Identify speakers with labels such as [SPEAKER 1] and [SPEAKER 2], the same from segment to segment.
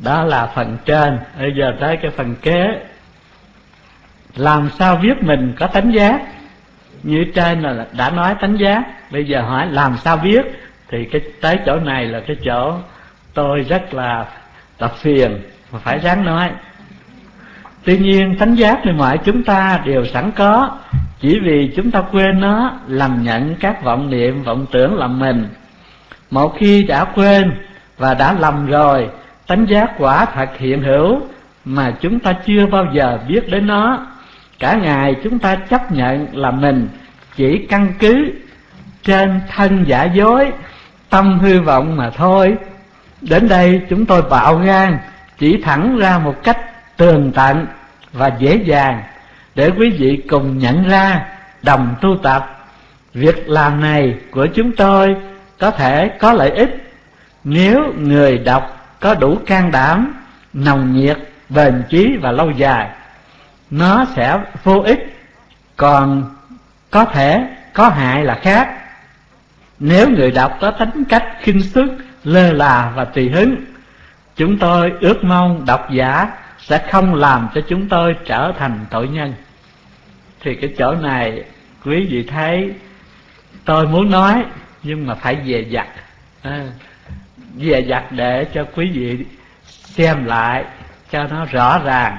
[SPEAKER 1] Đó là phần trên. Bây giờ tới cái phần kế. Làm sao biết mình có tánh giác? Như trên là đã nói tánh giác. Bây giờ hỏi làm sao biết? Thì tới chỗ này là cái chỗ tôi rất là phiền mà phải ráng nói. Tuy nhiên tánh giác này mọi chúng ta đều sẵn có, chỉ vì chúng ta quên nó, lầm nhận các vọng niệm, vọng tưởng làm mình. Một khi đã quên và đã lầm rồi, tánh giác quả thật hiện hữu mà chúng ta chưa bao giờ biết đến nó. Cả ngày chúng ta chấp nhận là mình, chỉ căn cứ trên thân giả dối, tâm hư vọng mà thôi. Đến đây chúng tôi bạo gan chỉ thẳng ra một cách tường tận và dễ dàng để quý vị cùng nhận ra, đồng tu tập. Việc làm này của chúng tôi có thể có lợi ích nếu người đọc có đủ can đảm, nồng nhiệt, bền chí và lâu dài. Nó sẽ vô ích, còn có thể có hại là khác. Nếu người đọc có tính cách khinh suất, lơ là và tùy hứng, chúng tôi ước mong độc giả sẽ không làm cho chúng tôi trở thành tội nhân. Thì cái chỗ này quý vị thấy tôi muốn nói nhưng mà phải dè dặt, dè dặt để cho quý vị xem lại cho nó rõ ràng.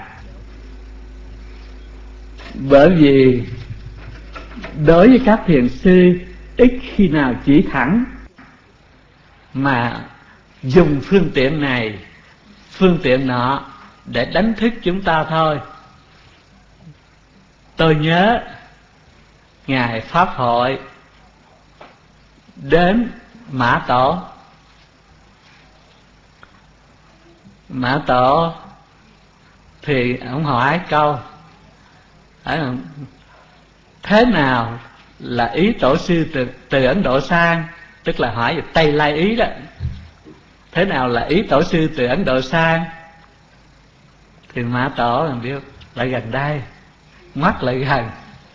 [SPEAKER 1] Bởi vì đối với các thiền sư ít khi nào chỉ thẳng mà dùng phương tiện này phương tiện nọ để đánh thức chúng ta thôi. Tôi nhớ Ngài Pháp Hội đến Mã Tổ thì ông hỏi câu thế nào là ý tổ sư từ Ấn Độ sang, tức là hỏi về Tây Lai Ý đó. Thế nào là ý tổ sư từ Ấn Độ sang? Thì Mã Tổ làm biết lại gần đây, mắt lại gần.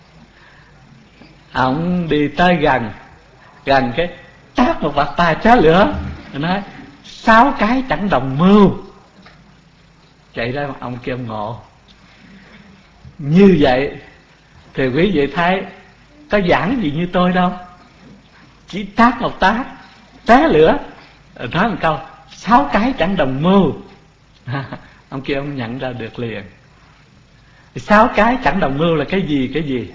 [SPEAKER 1] Ông đi tới gần cái tát một bạt tay chá lửa, nói 6 cái chẳng đồng mưu. Chạy ra ông kia ngộ. Như vậy thì quý vị thấy có giảng gì như tôi đâu, chỉ tát một tát té lửa, nói một câu 6 cái chẳng đồng mưu. Ông kia ông nhận ra được liền. 6 cái chẳng đồng mưu là cái gì?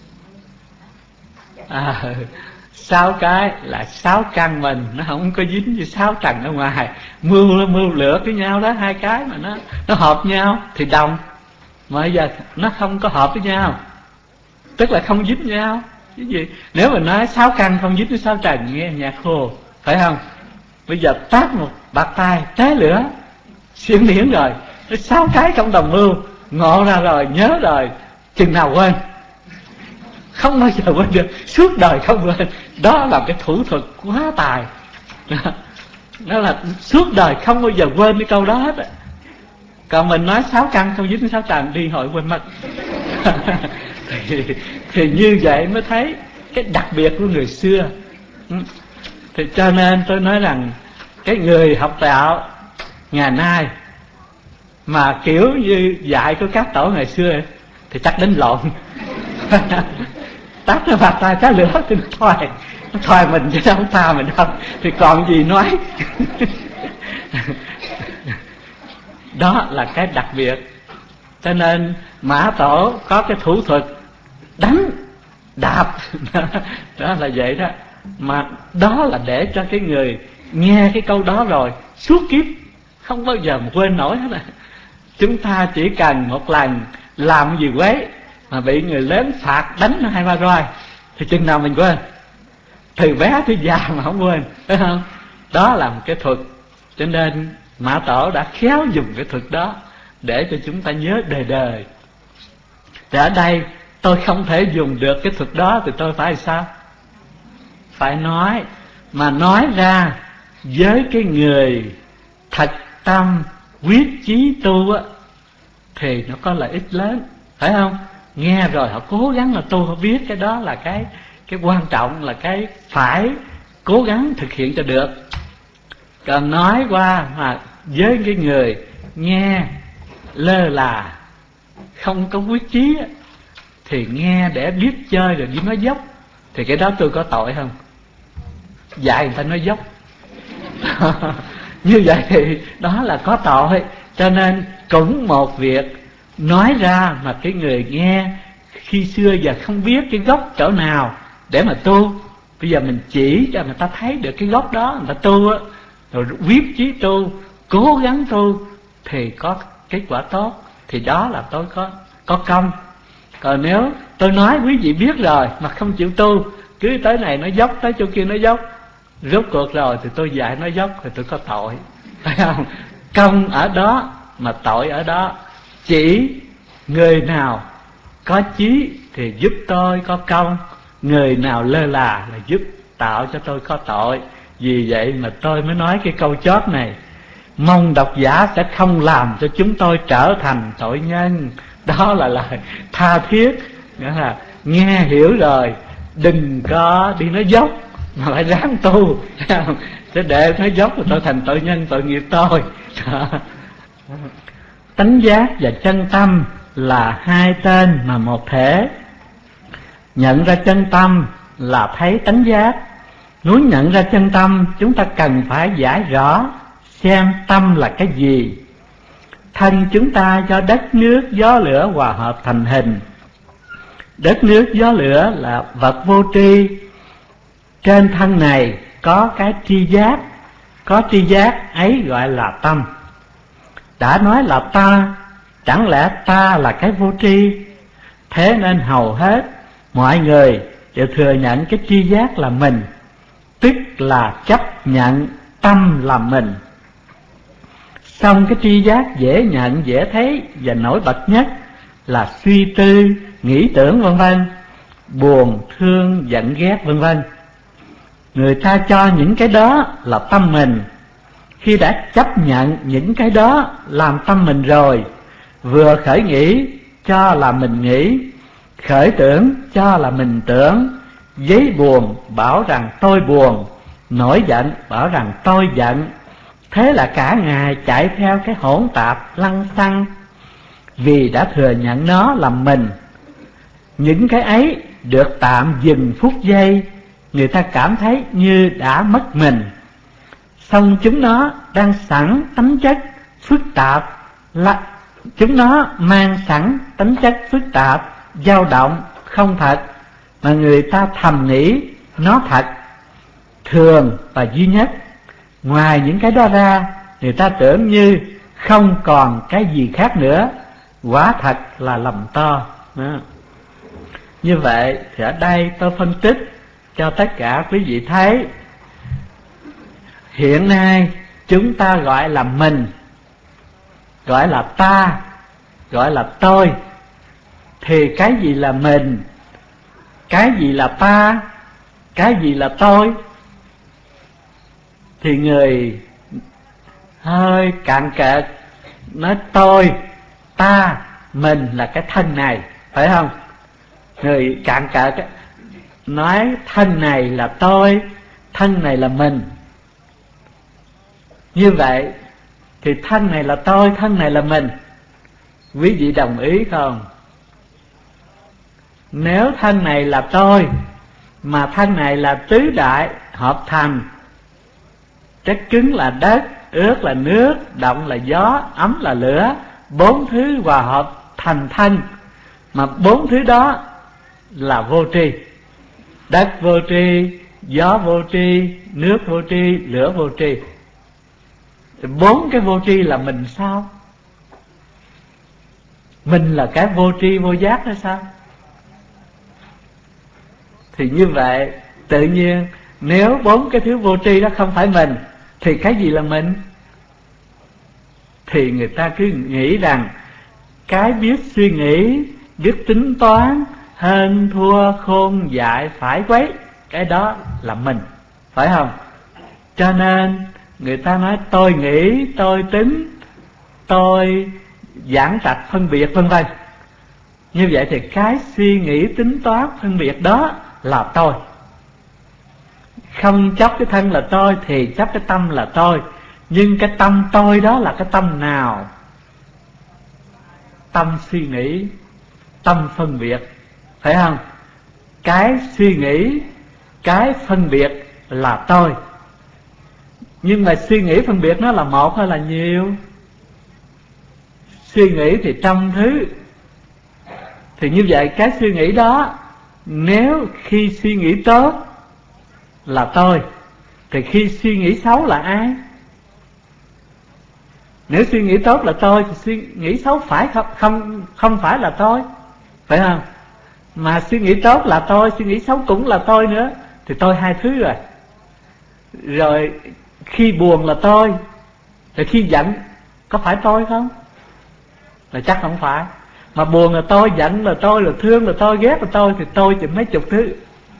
[SPEAKER 1] 6 cái là 6 căn mình, nó không có dính với 6 trần ở ngoài. Mưu lửa với nhau đó, 2 cái mà nó hợp nhau thì đồng, mà bây giờ nó không có hợp với nhau, tức là không dính nhau. Cái gì? Nếu mà nói 6 căn không dính với 6 trần nghe nhạc khô, phải không? Bây giờ tát một bạt tay té lửa, xuyên điển rồi. 6 cái không đồng mưu, ngộ ra rồi, nhớ rồi, chừng nào quên, không bao giờ quên được, suốt đời không quên. Đó là cái thủ thuật quá tài. Đó là suốt đời không bao giờ quên cái câu đó hết. Còn mình nói 6 căn không dính 6 trần đi hội quên mất. thì như vậy mới thấy cái đặc biệt của người xưa. Thì cho nên tôi nói rằng cái người học đạo ngày nay mà kiểu như dạy của các tổ ngày xưa ấy, thì chắc đánh lộn. Tát nó bạt tay cá lửa thì nó thôi mình chứ không tha mình đâu, thì còn gì nói. Đó là cái đặc biệt. Cho nên Mã Tổ có cái thủ thuật đánh đạp. Đó là vậy đó. Mà đó là để cho cái người nghe cái câu đó rồi suốt kiếp không bao giờ mà quên nổi hết. Chúng ta chỉ cần một lần làm gì quấy mà bị người lớn phạt đánh nó 2-3 roi thì chừng nào mình quên, từ bé tới già mà không quên, phải không? Đó là một cái thuật. Cho nên Mã Tổ đã khéo dùng cái thuật đó để cho chúng ta nhớ đời đời. Thì ở đây tôi không thể dùng được cái thuật đó thì tôi phải sao? Phải nói, mà nói ra với cái người thật tâm quyết chí tu á thì nó có lợi ích lớn, phải không? Nghe rồi họ cố gắng là tu, họ biết cái đó là cái quan trọng, là cái phải cố gắng thực hiện cho được. Còn nói qua mà với cái người nghe lơ là, không có quyết chí thì nghe để biết chơi rồi đi nói dốc, thì cái đó tôi có tội không? Dạy người ta nói dốc như vậy thì đó là có tội. Cho nên cũng một việc nói ra mà cái người nghe khi xưa giờ không biết cái gốc chỗ nào để mà tu, bây giờ mình chỉ cho người ta thấy được cái gốc đó, người ta tu á, rồi quyết chí tu, cố gắng tu thì có kết quả tốt, thì đó là tôi có công. Còn nếu tôi nói quý vị biết rồi mà không chịu tu, cứ tới này nói dốc, tới chỗ kia nói dốc, rốt cuộc rồi thì tôi dạy nói dốc thì tôi có tội, phải không? Công ở đó mà tội ở đó. Chỉ người nào có chí thì giúp tôi có công, người nào lơ là giúp tạo cho tôi có tội. Vì vậy mà tôi mới nói cái câu chót này, mong độc giả sẽ không làm cho chúng tôi trở thành tội nhân. Đó là lời tha thiết, nghĩa là nghe hiểu rồi đừng có đi nói dốc mà phải ráng tu, chứ để nói dốc thì tôi thành tội nhân, tội nghiệp tôi. Tánh giác và chân tâm là hai tên mà một thể. Nhận ra chân tâm là thấy tánh giác. Muốn nhận ra chân tâm, chúng ta cần phải giải rõ xem tâm là cái gì. Thân chúng ta do đất nước gió lửa hòa hợp thành hình. Đất nước gió lửa là vật vô tri. Trên thân này có cái tri giác, có tri giác ấy gọi là tâm. Đã nói là ta, chẳng lẽ ta là cái vô tri? Thế nên hầu hết mọi người đều thừa nhận cái tri giác là mình, tức là chấp nhận tâm là mình. Xong cái tri giác dễ nhận, dễ thấy và nổi bật nhất là suy tư, nghĩ tưởng vân vân, buồn, thương, giận, ghét vân vân. Người ta cho những cái đó là tâm mình. Khi đã chấp nhận những cái đó làm tâm mình rồi, vừa khởi nghĩ cho là mình nghĩ, khởi tưởng cho là mình tưởng. Giấy buồn bảo rằng tôi buồn, nổi giận bảo rằng tôi giận. Thế là cả ngày chạy theo cái hỗn tạp lăng xăng, vì đã thừa nhận nó làm mình. Những cái ấy được tạm dừng phút giây, người ta cảm thấy như đã mất mình. Song chúng nó đang sẵn tánh chất phức tạp, là chúng nó mang sẵn tính chất phức tạp, dao động, không thật, mà người ta thầm nghĩ nó thật, thường và duy nhất. Ngoài những cái đó ra, người ta tưởng như không còn cái gì khác nữa. Quả thật là lầm to. Như vậy thì ở đây tôi phân tích cho tất cả quý vị thấy, hiện nay chúng ta gọi là mình, gọi là ta, gọi là tôi. Thì cái gì là mình, cái gì là ta, cái gì là tôi? Thì người hơi cạn kệ nói tôi, ta, mình là cái thân này, phải không? Người cạn kệ nói thân này là tôi, thân này là mình. Như vậy thì thân này là tôi, thân này là mình. Quý vị đồng ý không? Nếu thân này là tôi, mà thân này là tứ đại hợp thành, chất cứng là đất, ướt là nước, động là gió, ấm là lửa, bốn thứ hòa hợp thành thân, mà bốn thứ đó là vô tri. Đất vô tri, gió vô tri, nước vô tri, lửa vô tri. Bốn cái vô tri là mình sao? Mình là cái vô tri vô giác hay sao? Thì như vậy tự nhiên nếu bốn cái thứ vô tri đó không phải mình, thì cái gì là mình? Thì người ta cứ nghĩ rằng cái biết suy nghĩ, biết tính toán, hơn thua khôn dại phải quấy, cái đó là mình, phải không? Cho nên người ta nói tôi nghĩ, tôi tính, tôi giảng trạch phân biệt vân vân. Như vậy thì cái suy nghĩ tính toán phân biệt đó là tôi. Không chấp cái thân là tôi thì chấp cái tâm là tôi. Nhưng cái tâm tôi đó là cái tâm nào? Tâm suy nghĩ, tâm phân biệt, phải không? Cái suy nghĩ, cái phân biệt là tôi. Nhưng mà suy nghĩ phân biệt nó là một hay là nhiều? Suy nghĩ thì trăm thứ. Thì như vậy cái suy nghĩ đó, nếu khi suy nghĩ tốt là tôi, thì khi suy nghĩ xấu là ai? Nếu suy nghĩ tốt là tôi thì suy nghĩ xấu phải không phải là tôi, phải không? Mà suy nghĩ tốt là tôi, suy nghĩ xấu cũng là tôi nữa, thì tôi hai thứ rồi. Rồi khi buồn là tôi, rồi khi giận có phải tôi không? Là chắc không phải. Mà buồn là tôi, giận là tôi, là thương là tôi, ghét là tôi, thì tôi chỉ mấy chục thứ,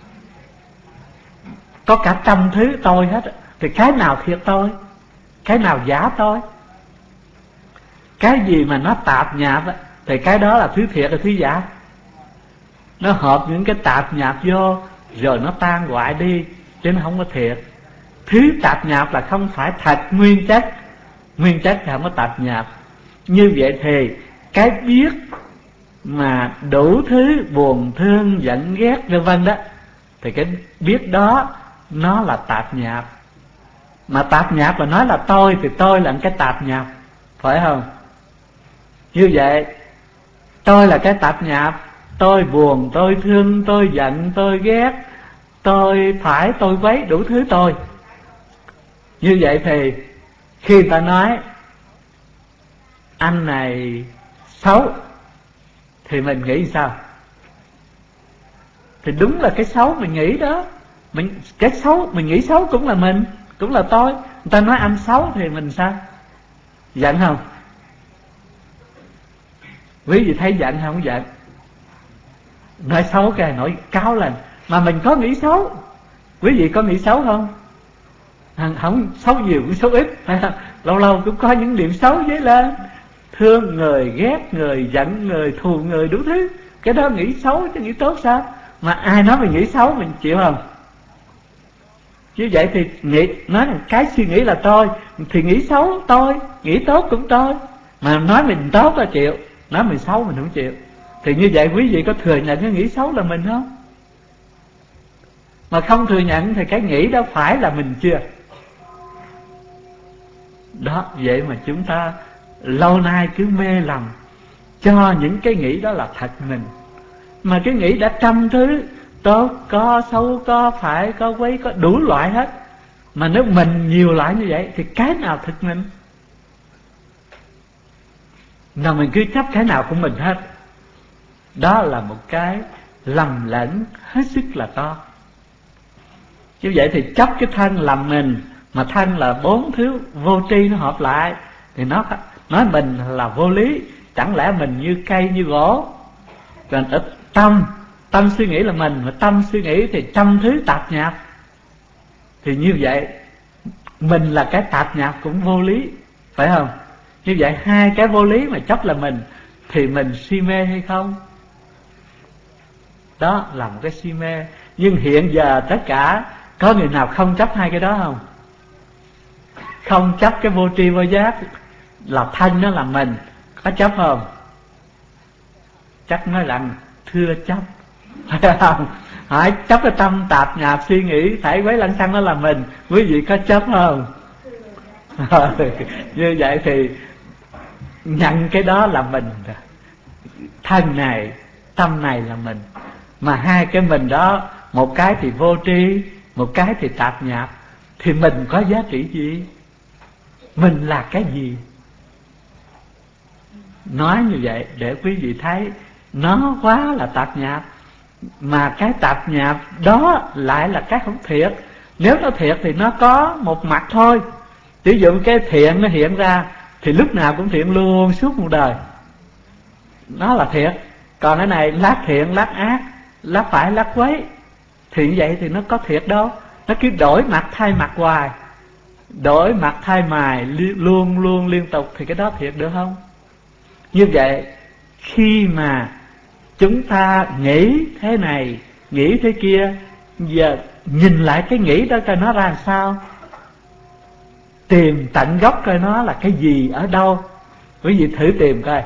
[SPEAKER 1] có cả trăm thứ tôi hết. Thì cái nào thiệt tôi, cái nào giả tôi? Cái gì mà nó tạp nhạp thì cái đó là thứ thiệt, là thứ giả. Nó hợp những cái tạp nhạp vô rồi nó tan hoại đi, chứ nó không có thiệt. Thứ tạp nhạp là không phải thật nguyên chất, nguyên chất thì không có tạp nhạp. Như vậy thì cái biết mà đủ thứ buồn thương giận ghét vân vân đó, thì cái biết đó nó là tạp nhạp. Mà tạp nhạp là nói là tôi, thì tôi là cái tạp nhạp, phải không? Như vậy tôi là cái tạp nhạp. Tôi buồn, tôi thương, tôi giận, tôi ghét, tôi phải, tôi quấy, đủ thứ tôi. Như vậy thì khi người ta nói anh này xấu thì mình nghĩ sao? Thì đúng là cái xấu mình nghĩ đó. Cái xấu mình nghĩ xấu cũng là mình, cũng là tôi. Người ta nói anh xấu thì mình sao? Giận không? Quý vị thấy giận không? Giận. Nói xấu cái nổi cáo lên. Mà mình có nghĩ xấu. Quý vị có nghĩ xấu không? Không xấu nhiều cũng xấu ít. Lâu lâu cũng có những điểm xấu dấy lên. Thương người, ghét người, giận người, thù người, đủ thứ. Cái đó nghĩ xấu chứ nghĩ tốt sao? Mà ai nói mình nghĩ xấu mình chịu không? Như vậy thì nói là cái suy nghĩ là tôi, thì nghĩ xấu tôi, nghĩ tốt cũng tôi. Mà nói mình tốt là chịu, nói mình xấu mình không chịu. Thì như vậy quý vị có thừa nhận cái nghĩ xấu là mình không? Mà không thừa nhận thì cái nghĩ đó phải là mình chưa? Đó, vậy mà chúng ta lâu nay cứ mê lầm cho những cái nghĩ đó là thật mình. Mà cái nghĩ đã trăm thứ, tốt có, xấu có, phải có, quấy có, đủ loại hết. Mà nếu mình nhiều loại như vậy thì cái nào thực mình? Nào mình cứ chấp cái nào của mình hết. Đó là một cái lầm lẫn hết sức là to. Như vậy thì chấp cái thân làm mình, mà thân là bốn thứ vô tri nó hợp lại, thì nó nói mình là vô lý. Chẳng lẽ mình như cây như gỗ? Còn ít tâm, tâm suy nghĩ là mình, mà tâm suy nghĩ thì trăm thứ tạp nhạp. Thì như vậy mình là cái tạp nhạp cũng vô lý, phải không? Như vậy hai cái vô lý mà chấp là mình, thì mình si mê hay không? Đó là một cái si mê. Nhưng hiện giờ tất cả có người nào không chấp hai cái đó không? Không chấp cái vô tri vô giác là thân nó là mình, có chấp không? Chắc nói rằng thưa chấp. Hỏi chấp cái tâm tạp nhạp suy nghĩ thảy quấy lăng xăng đó là mình, quý vị có chấp không? Như vậy thì nhận cái đó là mình, thân này tâm này là mình. Mà hai cái mình đó, một cái thì vô tri, một cái thì tạp nhạp, thì mình có giá trị gì? Mình là cái gì? Nói như vậy để quý vị thấy nó quá là tạp nhạp. Mà cái tạp nhạp đó lại là cái không thiệt. Nếu nó thiệt thì nó có một mặt thôi. Ví dụ cái thiện nó hiện ra thì lúc nào cũng thiện luôn suốt một đời, nó là thiệt. Còn cái này lát thiện lát ác, lát phải lát quấy, thì như vậy thì nó có thiệt đâu. Nó cứ đổi mặt thay mặt hoài, đổi mặt thay mài luôn luôn liên tục, thì cái đó thiệt được không? Như vậy khi mà chúng ta nghĩ thế này, nghĩ thế kia, giờ nhìn lại cái nghĩ đó coi nó ra làm sao. tìm tận gốc coi nó là cái gì, ở đâu. Quý vị thử tìm coi.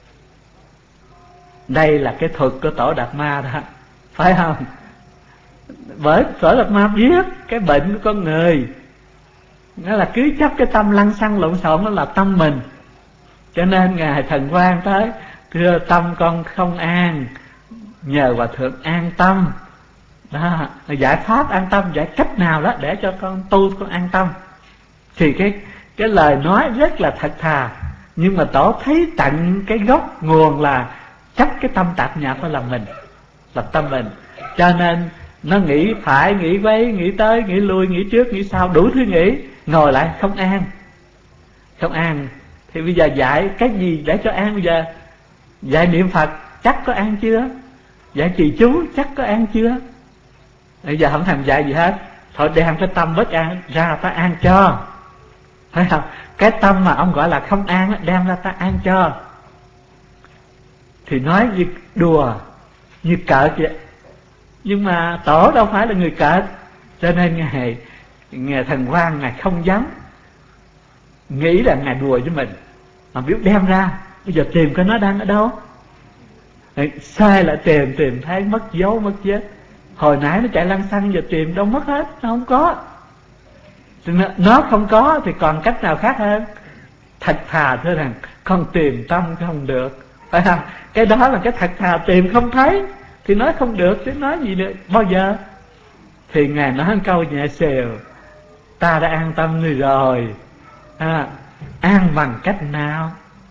[SPEAKER 1] Đây là cái thuật của Tổ Đạt Ma đó, phải không? Bởi Tổ Đạt Ma biết cái bệnh của con người, nó là cứ chấp cái tâm lăng xăng lộn xộn, nó là tâm mình. Cho nên Ngài Thần Quang tới: thưa tâm con không an, nhờ Hòa Thượng an tâm. Đó, giải pháp an tâm, giải cách nào đó để cho con tu con an tâm. Thì cái lời nói rất là thật thà, nhưng mà Tổ thấy tận cái gốc nguồn là chấp cái tâm tạp nhạp đó là mình, là tâm mình. Cho nên nó nghĩ phải, nghĩ quấy, nghĩ tới, nghĩ lui, nghĩ trước, nghĩ sau, đủ thứ nghĩ, ngồi lại không an. Không an. Thì bây giờ dạy cái gì để cho an bây giờ? Dạy niệm Phật chắc có an chưa? Dạy trì chú chắc có an chưa? Bây giờ không thèm dạy gì hết. Thôi đem cái tâm bất an ra ta an cho, phải không? Cái tâm mà ông gọi là không an đem ra ta an cho. Thì nói như đùa, như cợt vậy. Nhưng mà Tổ đâu phải là người cợt, cho nên Ngài Thần Quang Ngài không dám nghĩ là Ngài đùa với mình, mà biết đem ra. Bây giờ tìm coi nó đang ở đâu. Sai lại tìm thấy mất dấu mất vết. Hồi nãy nó chạy lăng xăng, giờ tìm đâu mất hết, nó không có. Nó không có thì còn cách nào khác hơn? Thật thà thưa rằng con tìm tâm không được, phải không? Cái đó là cái thật thà, tìm không thấy thì nói không được, chứ nói gì nữa bao giờ. Thì Ngài nói một câu nhẹ xèo: ta đã an tâm ngươi rồi, an bằng cách nào?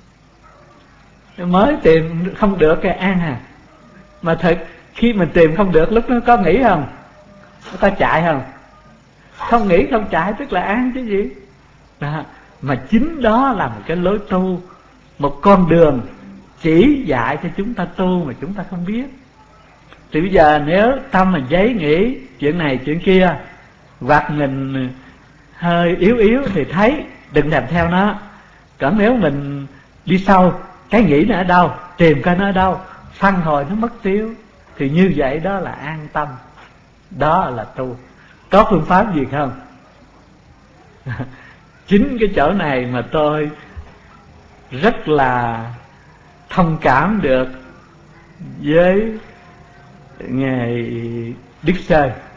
[SPEAKER 1] Mới tìm không được cái an à. Mà thật khi mình tìm không được, lúc nó có nghĩ không? Nó có chạy không? Không nghĩ không chạy tức là an chứ gì đó. Mà chính đó là một cái lối tu, một con đường chỉ dạy cho chúng ta tu mà chúng ta không biết. Thì bây giờ nếu tâm mình giấy nghĩ chuyện này chuyện kia, hoặc mình hơi yếu yếu thì thấy đừng làm theo nó. Còn nếu mình đi sâu, cái nghĩ nó ở đâu, tìm coi nó ở đâu, phân hồi nó mất tiêu, thì như vậy đó là an tâm, đó là tu. Có phương pháp gì không? Chính cái chỗ này mà tôi rất là thông cảm được với Ngài Đức Sơn.